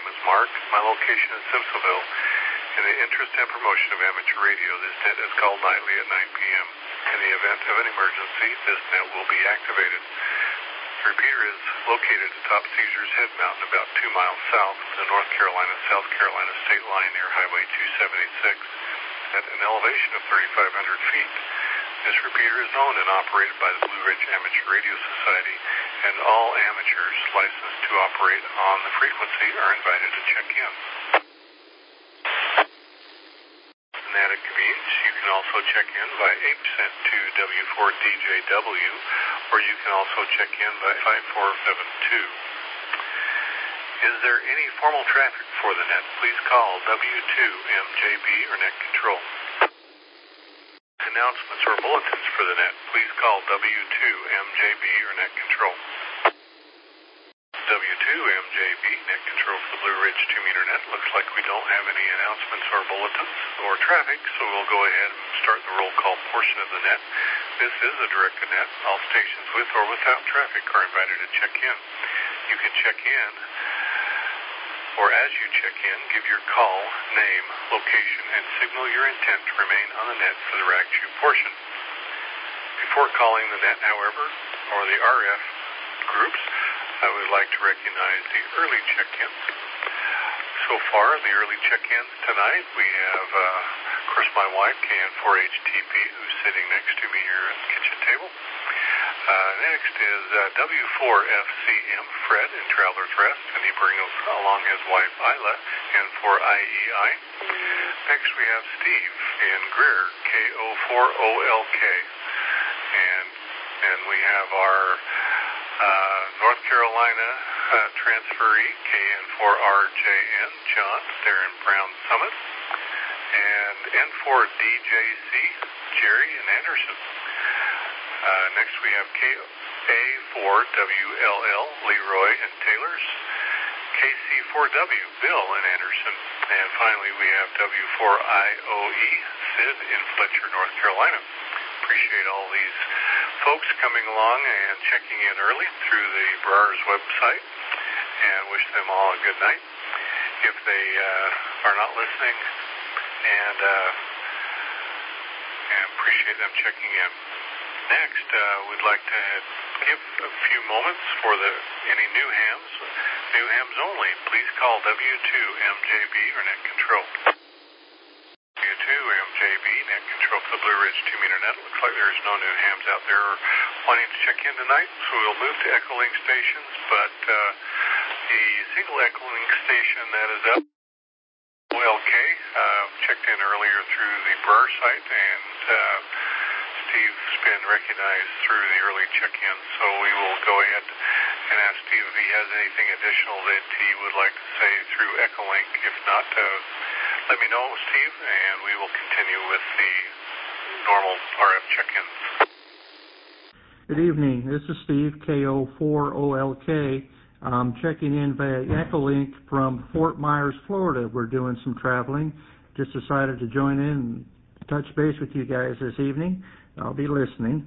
is Mark. My location is Simpsonville. In the interest and promotion of amateur radio, this net is called nightly at 9 p.m. In the event of an emergency, this net will be activated. The repeater is located atop Caesar's Head Mountain, about 2 miles south of the North Carolina-South Carolina state line near Highway 276 at an elevation of 3,500 feet. This repeater is owned and operated by the Blue Ridge Amateur Radio Society, and all amateurs licensed to operate on the frequency are invited to check in. And added convenience, you can also check in by 8% to W4DJW, or you can also check in by 5472. Is there any formal traffic for the net? Please call W2MJB or Net Control. Announcements or bulletins for the net, please call W2MJB or Net Control. W2MJB, Net Control for the Blue Ridge 2-meter net. Looks like we don't have any announcements or bulletins or traffic, so we'll go ahead and start the roll call portion of the net. This is a directed net. All stations with or without traffic are invited to check in. You can check in, or as you check in, give your call, name, location, and signal your intent to remain on the net for the RAG 2 portion. Before calling the net, however, or the RF groups, I would like to recognize the early check-ins. So far, the early check-ins tonight, we have, of course, my wife, KN4HTP, who's sitting next to me here at the kitchen table. Next is W4FCM, Fred, in Traveler's Rest, and he brings along his wife, Isla, N4IEI. Next, we have Steve in Greer, KO4OLK. And we have our North Carolina transferee, KN4RJN, John, there in Brown Summit. And N4DJC, Jerry in Anderson. Next we have KA4WLL, Leroy and Taylors, KC4W, Bill in Anderson, and finally we have W4IOE, Sid in Fletcher, North Carolina. Appreciate all these folks coming along and checking in early through the Brars website, and wish them all a good night. If they are not listening, and appreciate them checking in. Next, we'd like to give a few moments for any new hams only. Please call W2MJB or Net Control. W2MJB, Net Control for the Blue Ridge 2-meter net. Looks like there's no new hams out there wanting to check in tonight, so we'll move to Echolink stations, but the single Echolink station that is up, OLK, checked in earlier through the Brer site, and Steve's been recognized through the early check-in, so we will go ahead and ask Steve if he has anything additional that he would like to say through Echolink. If not, let me know, Steve, and we will continue with the normal RF check-ins. Good evening. This is Steve, KO4OLK. I'm checking in via Echolink from Fort Myers, Florida. We're doing some traveling. Just decided to join in and touch base with you guys this evening. I'll be listening.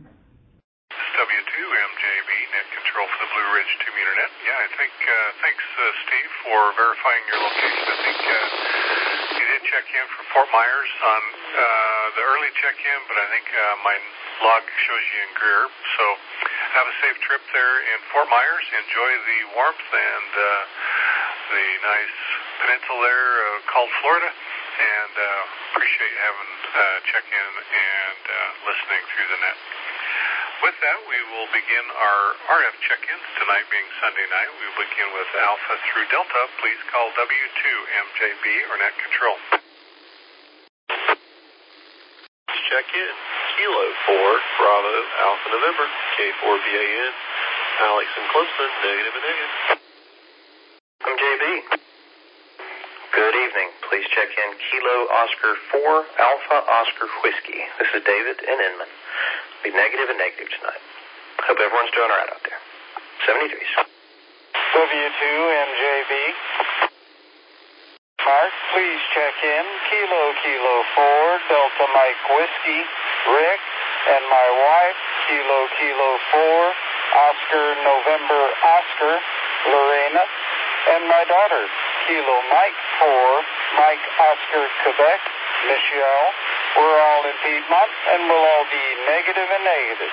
W2MJB, Net Control for the Blue Ridge 2-meter net. Yeah, I think, thanks, Steve, for verifying your location. I think you did check in from Fort Myers on the early check-in, but I think my log shows you in Greer. So have a safe trip there in Fort Myers. Enjoy the warmth and the nice peninsula there called Florida. And appreciate having check in and listening through the net. With that, we will begin our RF check-ins. Tonight being Sunday night, we will begin with Alpha through Delta. Please call W2MJB or Net Control. Check in. Kilo 4, Bravo, Alpha November, K4BAN, Alex and Clemson, negative and negative. MJB. Good evening. Please check in Kilo Oscar 4, Alpha Oscar Whiskey. This is David in Inman. Be negative and negative tonight. Hope everyone's doing all right out there. 73s. W2MJB. Mark, please check in Kilo 4, Delta Mike Whiskey, Rick, and my wife, Kilo 4, Oscar November Oscar, Lorena, and my daughter, Kilo Mike 4, Mike Oscar Quebec, Michelle. We're all in Piedmont, and we'll all be negative and negative.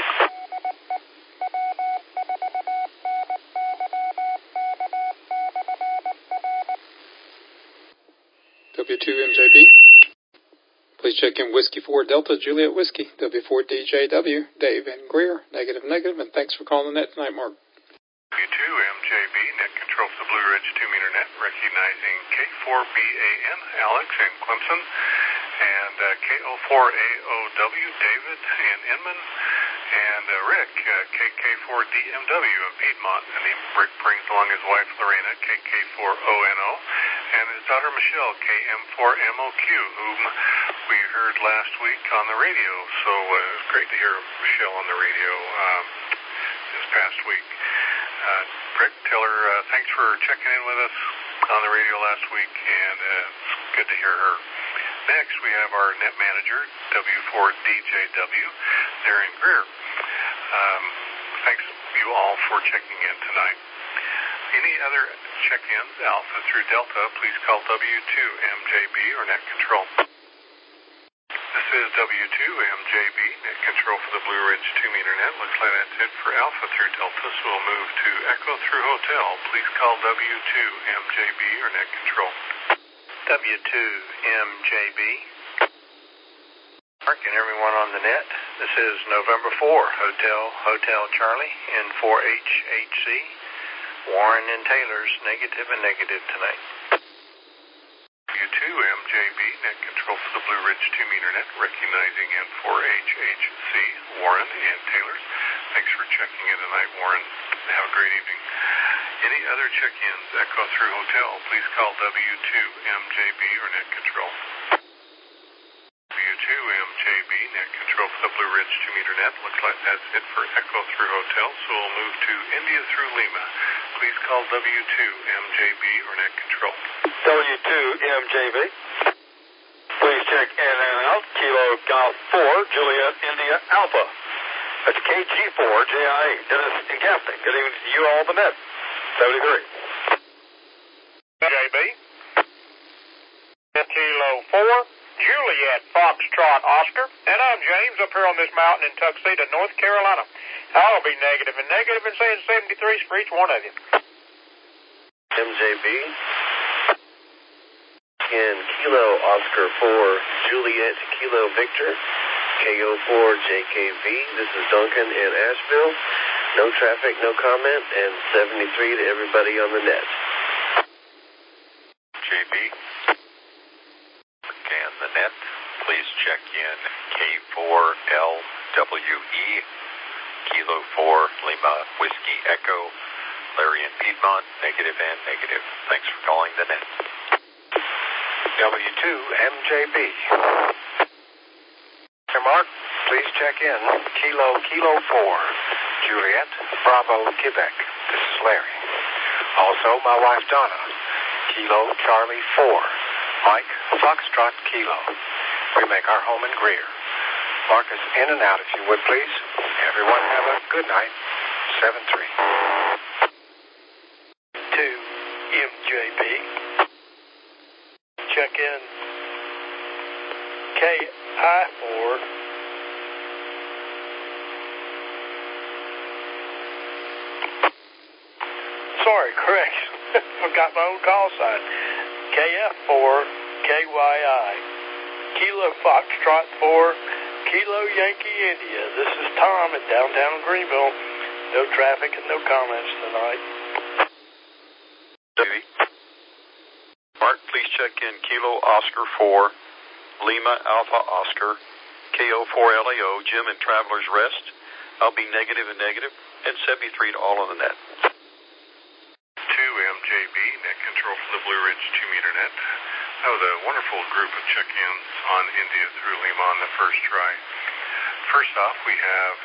W2MJB. Please check in Whiskey 4 Delta Juliet Whiskey, W4DJW, Dave and Greer, negative, and thanks for calling the net tonight, Mark. W2MJB, net control for the Blue Ridge 2-meter net, recognizing K4BAN, Alex in Clemson, and KO4AOW, David in Inman, and Rick, KK4DMW in Piedmont, and Rick brings along his wife Lorena, KK4ONO, and his daughter Michelle, KM4MOQ, whom we heard last week on the radio. So it was great to hear Michelle on the radio this past week. Rick, tell her thanks for checking in with us on the radio last week, and it's good to hear her. Next, we have our net manager, W4DJW, there in Greer. Thanks you all for checking in tonight. Any other check-ins, Alpha through Delta, please call W2MJB or net control. This is W2MJB, net control for the Blue Ridge 2-meter net. Looks like that's it for Alpha through Delta, so we'll move to Echo through Hotel. Please call W2MJB or net control. W2MJB. Mark and everyone on the net. This is November 4, Hotel Charlie, N4HHC. Warren and Taylor's negative and negative tonight. W2MJB, net control for the Blue Ridge 2-meter net, recognizing N4HHC, Warren and Taylor's. Thanks for checking in tonight, Warren. Have a great evening. Any other check-ins, Echo through Hotel, please call W2MJB or net control. W2MJB, net control for the Blue Ridge 2-meter net. Looks like that's it for Echo through Hotel, so we'll move to India through Lima. Please call W2MJB or net control. W2MJB. Please check in and out. Kilo Golf 4, Juliet India Alpha. That's KG4JIA. Dennis and Gaffney. Good evening to you all on the net. 73. JB. Kilo 4, Juliet Foxtrot Oscar. And I'm James up here on this mountain in Tuxedo, North Carolina. I'll be negative and saying 73s for each one of you. MJB. And Kilo Oscar 4, Juliet Kilo Victor, KO4JKV. This is Duncan in Asheville. No traffic, no comment, and 73 to everybody on the net. JB. Scan the net. Please check in K4LWE, Kilo 4 Lima Whiskey Echo, Larry in Piedmont, negative and negative. Thanks for calling the net. W2MJB. Hey Mark, please check in Kilo 4, Juliet Bravo Quebec. This is Larry. Also my wife Donna, Kilo Charlie 4, Mike Foxtrot Kilo. We make our home in Greer. Mark us in and out if you would please. Everyone have a good night. 7-3. 2MJB. Check in KI4. Sorry, correction. Forgot my own call sign. KF4 KYI. Kilo Foxtrot 4 Kilo Yankee India. This is Tom at downtown Greenville. No traffic and no comments tonight. JB. Mark, please check in Kilo Oscar 4, Lima Alpha Oscar, KO4LAO, Jim and Traveler's Rest. I'll be negative and 73 to all on the net. 2MJB, net control for the Blue Ridge 2-meter net. That was a wonderful group of check-ins on India through Lima on the first try. First off, we have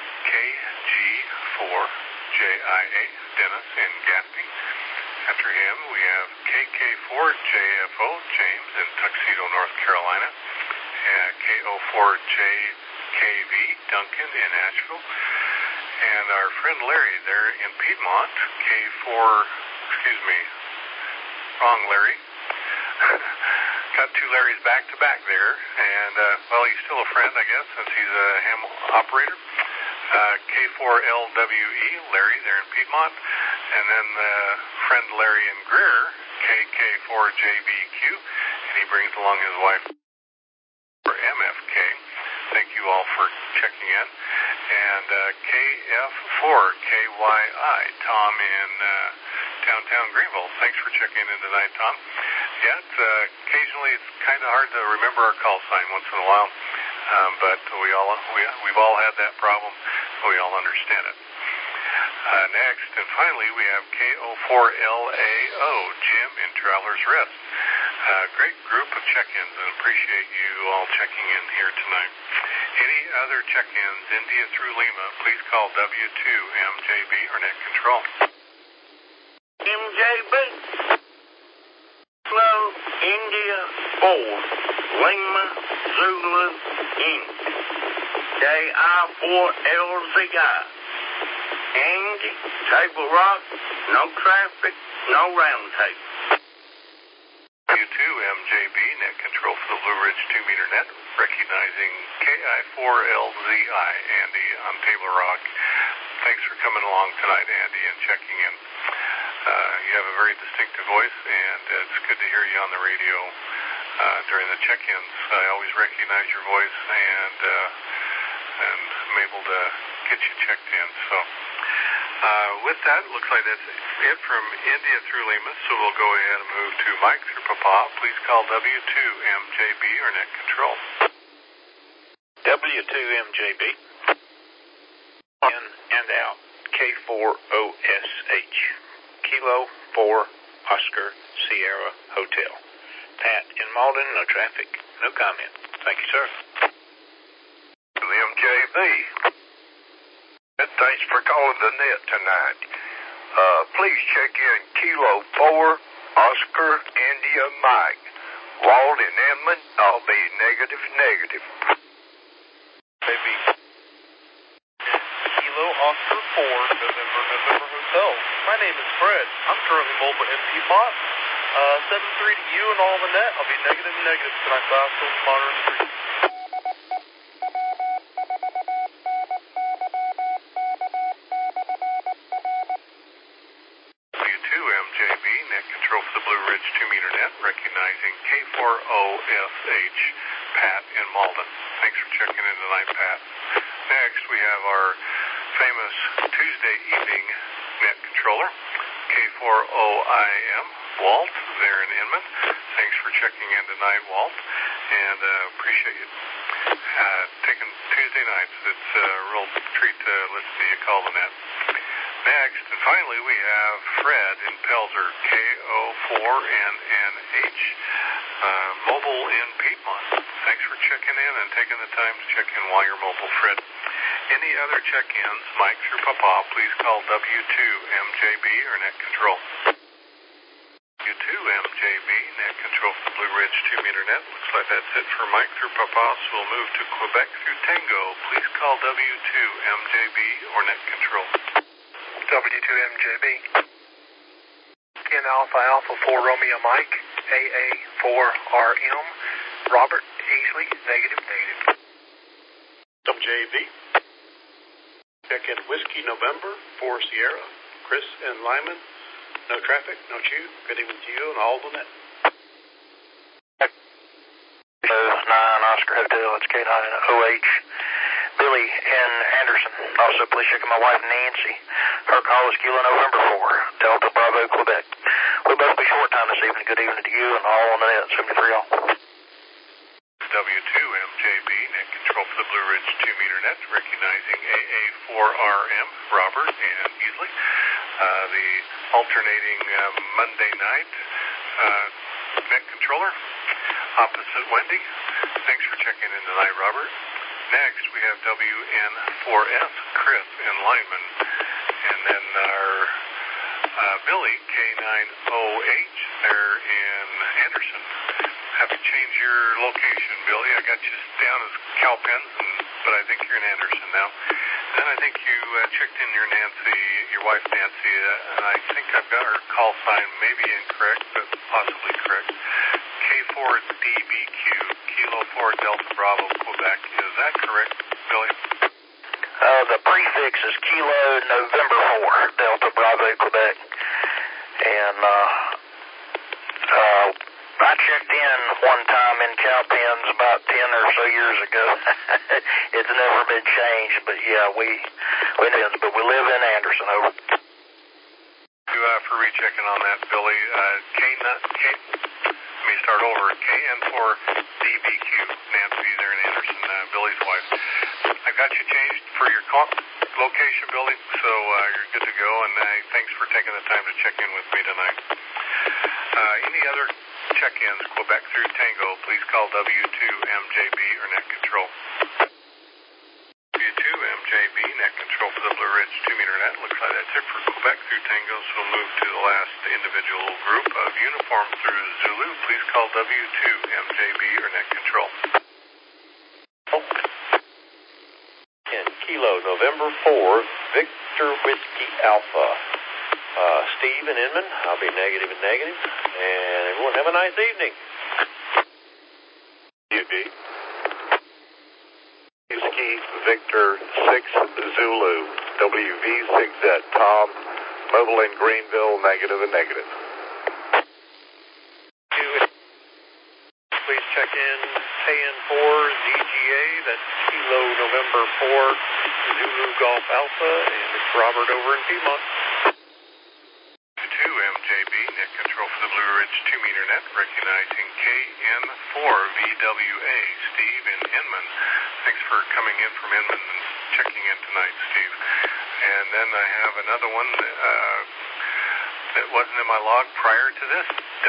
KG4JIA, Dennis in Gaffney. After him, we have KK4JFO, James in Tuxedo, North Carolina. KO4JKV, Duncan in Asheville. And our friend Larry there in Piedmont, wrong, Larry. Got two Larrys back to back there, and well, he's still a friend, I guess, since he's a ham operator. K4LWE, Larry, there in Piedmont, and then friend Larry in Greer, KK4JBQ, and he brings along his wife for MFK. Thank you all for checking in. And KF4KYI, Tom in downtown Greenville. Thanks for checking in tonight, Tom. Yeah, occasionally it's kind of hard to remember our call sign once in a while, but we've all had that problem. We all understand it. Next, and finally, we have KO4LAO, Jim in Traveler's Rest. Great group of check-ins, and appreciate you all checking in here tonight. Any other check-ins, India through Lima, please call W2MJB or Net Control. MJB, Kilo India 4, Lima Zulu Inc. KI4LZI. Andy, Table Rock, no traffic, no round table. W2MJB, Net Control for the Blue Ridge 2-meter net, recognizing KI4LZI, Andy on Table Rock. Thanks for coming along tonight, Andy, and checking in. You have a very distinctive voice, and it's good to hear you on the radio during the check-ins. I always recognize your voice, and I'm able to get you checked in. So with that, looks like that's it from India through Lima, so we'll go ahead and move to Mike through Papa. Please call W2MJB or Net Control. W2MJB. In and out. K4OSH. Kilo 4 Oscar Sierra Hotel. Pat in Malden, no traffic, no comment. Thank you, sir. MJB. Thanks for calling the net tonight. Please check in Kilo 4 Oscar India Mike. Walt in Edmond, I'll be negative. Maybe. Kilo Oscar 4 November Hotel. My name is Fred. I'm currently mobile in Piedmont. 7-3 to you and all the net. I'll be negative tonight, so I'll still monitor the street. W2MJB, Net Control for the Blue Ridge 2-meter net, recognizing K4OSH, Pat in Malden. Thanks for checking in tonight, Pat. Next, we have our famous Tuesday evening net controller, K4OIM, Walt, there in Inman. Thanks for checking in tonight, Walt, and appreciate you taking Tuesday nights. It's a real treat to listen to you call the net. Next, and finally, we have Fred in Pelzer, KO4NNH, mobile in Piedmont. Thanks for checking in and taking the time to check in while you're mobile, Fred. Any other check-ins, Mike through Papa, please call W2MJB or Net Control. W2MJB, Net Control for the Blue Ridge 2-meter net. Looks like that's it for Mike through Papa, so we'll move to Quebec through Tango. Please call W2MJB or Net Control. W2MJB. Ken Alpha 4 Romeo Mike. AA4RM. Robert Easley, negative. WJB. Check in Whiskey November 4 Sierra. Chris and Lyman. No traffic, no chew. Good evening to you and all the net. 9 Oscar Hotel, it's K9 OH. Billy in Anderson. Also, please check on my wife Nancy. Her call is Kilo November 4, Delta Bravo, Quebec. We'll both be short time this evening. Good evening to you and all on the net. 73 all. W2MJB, Net Control for the Blue Ridge 2-meter net, recognizing AA4RM, Robert and Easley. The alternating Monday night net controller, opposite Wendy. Thanks for checking in tonight, Robert. Next, we have WN4S, Chris in Lyman, and then our Billy, K9OH, there in Anderson. have to change your location, Billy. I got you down as Cowpens, but I think you're in Anderson now. Then I think you checked in your wife Nancy, and I think I've got her call sign maybe incorrect, but possibly correct. K4DBQ, Kilo 4 Delta Bravo, Quebec. Is that correct, Billy? The prefix is Kilo November 4, Delta Bravo, Quebec. And I checked in one time in Cowpens about 10 or so years ago. It's never been changed, but yeah, we live in Anderson. Over. For rechecking on that, Billy. Let me start over. KN4DBQ, Nancy, there in Anderson, Billy's wife. I got you changed for your location, Billy, so you're good to go, and thanks for taking the time to check in with me tonight. Any other check-ins, Quebec through Tango, please call W2MJB or Net Control. W2MJB, Net Control for the Blue Ridge 2-meter net. Looks like that's it for Quebec through Tango, so we'll move to the last individual group of uniform through Zulu. Please call W2MJB or Net Control. And Kilo November 4, Victor Whiskey Alpha. Steve and Inman, I'll be negative and negative. And everyone have a nice evening. UB. Whiskey Victor 6 Zulu, WV6Z Tom, mobile in Greenville, negative and negative. Please check in KN4 DGA, that's Kilo November 4 Zulu Golf Alpha, and it's Robert over in Piedmont. MJB, Net Control for the Blue Ridge 2-meter net, recognizing KN4VWA, Steve in Inman. Thanks for coming in from Inman and checking in tonight, Steve. And then I have another one that wasn't in my log prior to this,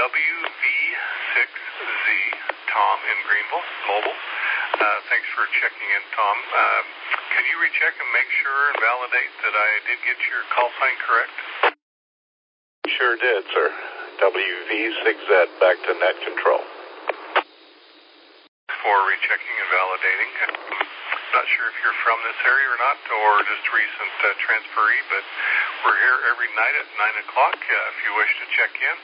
WV6Z, Tom in Greenville, mobile. Thanks for checking in, Tom. Can you recheck and make sure and validate that I did get your call sign correct? Sure did, sir. WV6Z back to Net Control. For rechecking and validating. Not sure if you're from this area or not, or just recent transferee, but we're here every night at 9 o'clock if you wish to check in.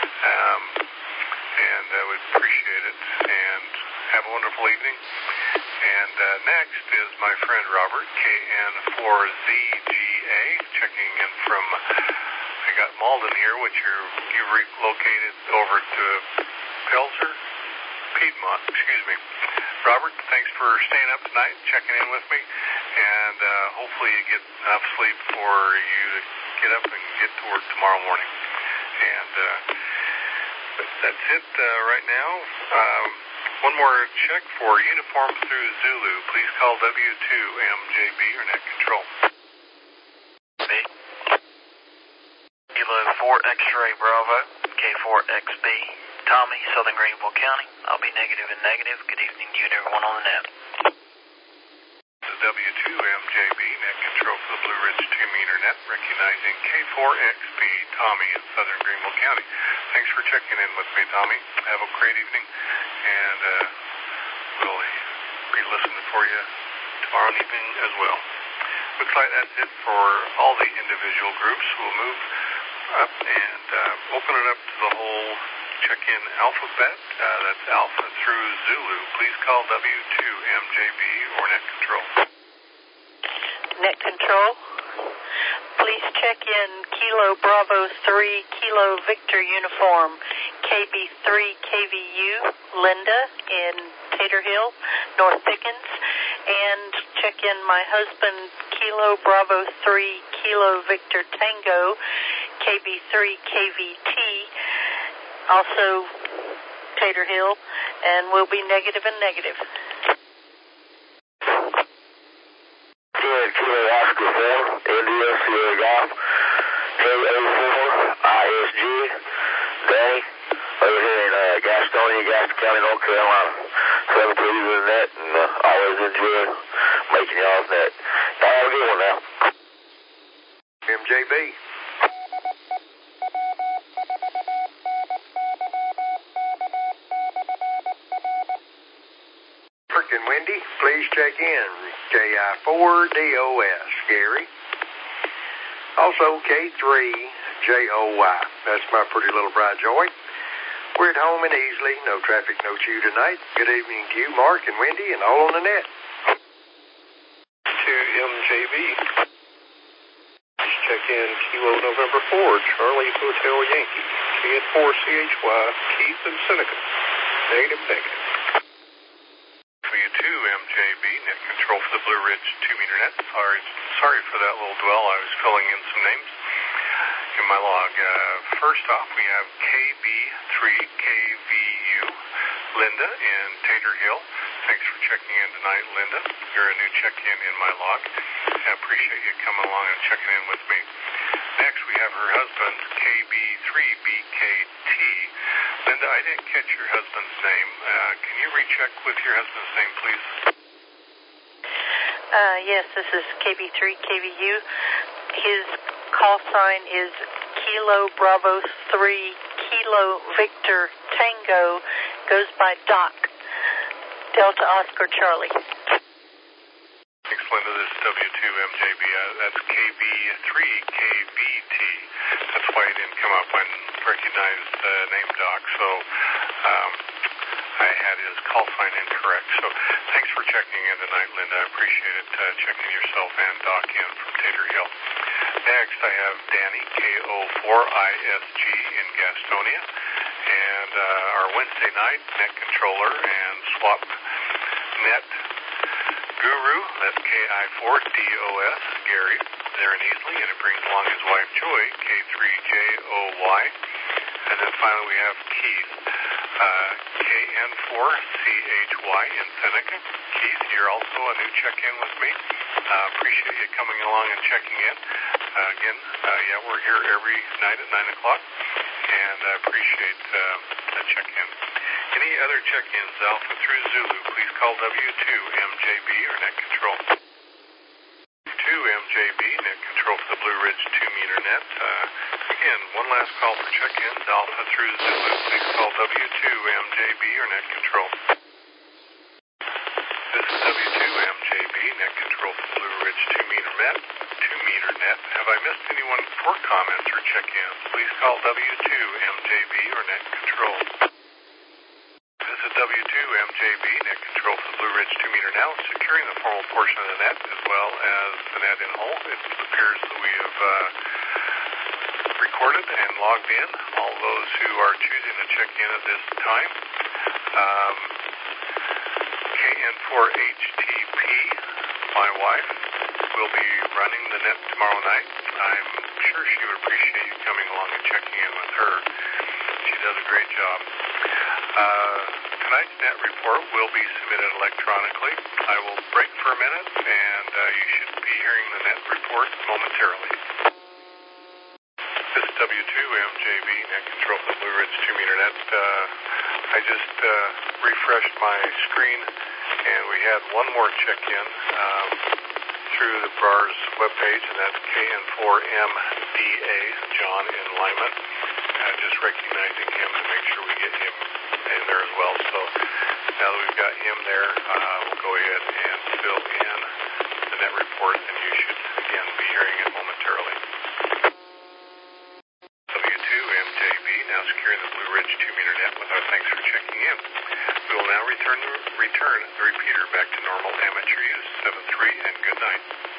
And we'd appreciate it. And have a wonderful evening. And next is my friend Robert, KN4ZGA, checking in from... I got Malden here, which you relocated over to Pelzer, Piedmont, excuse me. Robert, thanks for staying up tonight, checking in with me, and hopefully you get enough sleep for you to get up and get to work tomorrow morning. And that's it right now. One more check for uniform through Zulu. Please call W2MJB or Net Control. Kilo 4 X-Ray Bravo, K4XB, Tommy, Southern Greenville County. I'll be negative and negative. Good evening to you and everyone on the net. The W2MJB, Net Control for the Blue Ridge 2-meter net, recognizing K4XB, Tommy in Southern Greenville County. Thanks for checking in with me, Tommy. Have a great evening, and we'll be listening for you tomorrow evening as well. Looks like that's it for all the individual groups. We'll move up and open it up to the whole check-in alphabet. That's Alpha through Zulu. Please call W2MJB or Net Control. Net Control. Please check in Kilo Bravo 3 Kilo Victor Uniform KB3 KVU Linda in Tater Hill, North Pickens, and check in my husband Kilo Bravo 3 Kilo Victor Tango KB3 KVT, also Tater Hill, and we'll be negative and negative. Kilo Oscar 4, India, Sierra Golf, KO4, ISG, Danny, over here in Gastonia, Gaston County, North Carolina. 7 to the net, and always enjoy making y'all's net. Y'all have a good one now. MJB. and Wendy, please check in. KI4DOS, Gary. Also K3JOY. That's my pretty little bride, Joy. We're at home and easily. No traffic, no chew tonight. Good evening to you, Mark and Wendy, and all on the net. To MJB. Check in Kilo November 4, Charlie Hotel Yankee. KN4CHY, Keith and Seneca. Negative. W2 MJB, net control for the Blue Ridge 2-meter net. Sorry for that little dwell. I was filling in some names in my log. First off, we have KB3KVU, Linda in Tater Hill. Thanks for checking in tonight, Linda. You're a new check-in in my log. I appreciate you coming along and checking in with me. Next, we have her husband, KB3BKT. Linda, I didn't catch your husband's name. Can you recheck with your husband's name, please? Yes, this is KB3KVU. His call sign is Kilo Bravo 3 Kilo Victor Tango. Goes by Doc. Delta Oscar Charlie. Thanks, Linda. This is W2 MJB. That's KB3KBT. That's why it didn't come up. I recognized the name Doc, so I had his call sign incorrect. So thanks for checking in tonight, Linda. I appreciate it, checking yourself and Doc in from Tater Hill. Next, I have Danny, KO4ISG in Gastonia. And our Wednesday night net controller and swap net guru, that's KI4DOS, Gary, there in Easley, and it brings along his wife Joy, K3JOY. And then finally we have Keith, KN4CHY in Seneca. Keith, you're also a new check-in with me. Appreciate you coming along and checking in. Again, we're here every night at 9 o'clock, and I appreciate the check-in. Any other check-ins, Alpha through Zulu, please call W2 MJB or net control. 2 MJB, net control for the Blue Ridge 2-meter net. Again, one last call for check-ins, Alpha through Zulu, please call W2 MJB or net control. This is W2 MJB, net control for the Blue Ridge 2-meter net. Have I missed anyone for comments or check-ins? Please call W2 MJB or net control. This is W2 MJB, net control for the Blue Ridge 2-meter now, securing the formal portion of the net as well as the net in whole. It appears that we have recorded and logged in all those who are choosing to check in at this time. KN4HTP, my wife, will be running the net tomorrow night. I'm sure she would appreciate you coming along and checking in with her. She does a great job. Tonight's net report will be submitted electronically. I will break for a minute, and you should be hearing the net report momentarily. This is W2 MJB, net control for the Blue Ridge 2-meter net. I just refreshed my screen, and we had one more check-in through the BRAR's webpage, and that's KN4MDA, John in Lyman. Just recognizing him to make sure we get him in there as well. So now that we've got him there, we'll go ahead and fill in the net report, and you should, again, be hearing it momentarily. W2 MJB, now securing the Blue Ridge 2-meter net with our thanks for checking in. We will now return the repeater back to normal amateur use, 7-3, and good night.